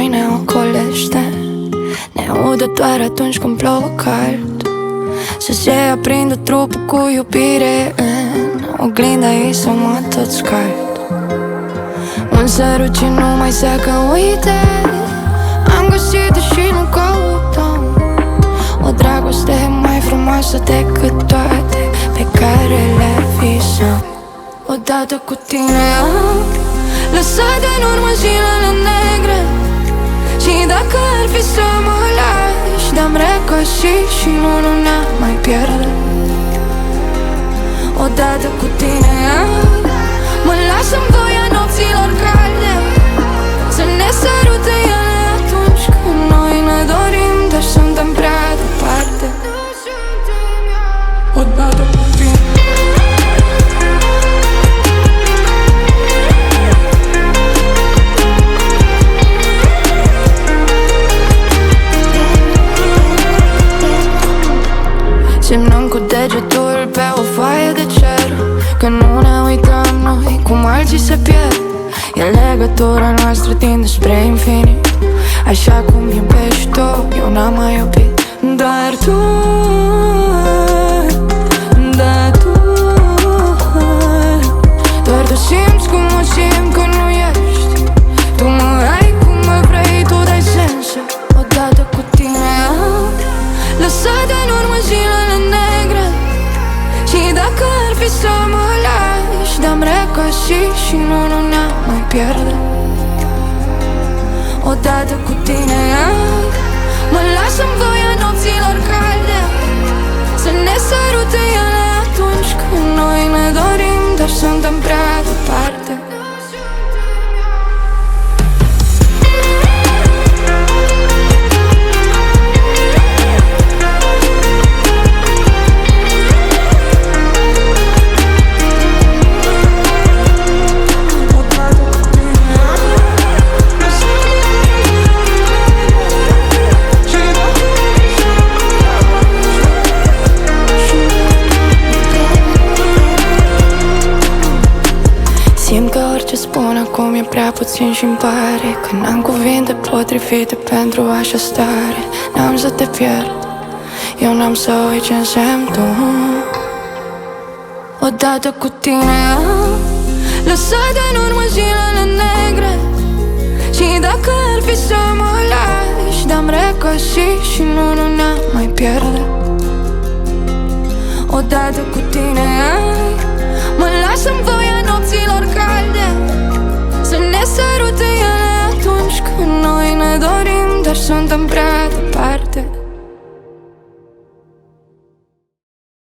ne ocolește, ne udă doar atunci când plouă cald. Să se aprindă trupul cu iubire în oglinda ei să mă tot scald. Un sărut ce nu mai seacă, uite, am găsit-o și nu căutăm o dragoste mai frumoasă decât toate pe care le visăm. Odată cu tine am lăsat în urmă zilele negre, și dacă ar fi să mă lași, te-am regăsit și nu ne-am mai pierde. Odată cu tine mă las în voia nopților calde, să ne sărute ele atunci când noi ne dorim, dar suntem prea departe. Odată cu tine. Semnăm cu degetul pe o foaie de cer că nu ne uităm noi cum alții se pierd. E legătura noastră tinde spre infinit, așa cum iubești tu, eu n-am mai iubit. Dar tu, doar tu simți cum mă simt că nu ești. Tu mă ai cum mă vrei, tu dai sensul. Odată cu tine am lăsat în urmă zilele negre, și dacă ar fi să mă lași, te-am regăsit și nu ne-am mai pierde. Odată cu tine mă las în voia nopților calde, să ne sărute ele atunci când noi ne dorim, dar suntem prea departe. Simt că orice spun acum e prea puțin și-mi pare că n-am cuvinte potrivite pentru așa stare. N-am să te pierd, eu n-am să uit ce însemn tu. Odată cu tine am lăsat în urmă zilele negre, și dacă ar fi să mă lași, te-am regăsit și nu ne-am mai pierde. Odată cu tine mă las în voia nopților calde, să ne sărute ele atunci când noi ne dorim, dar suntem prea departe.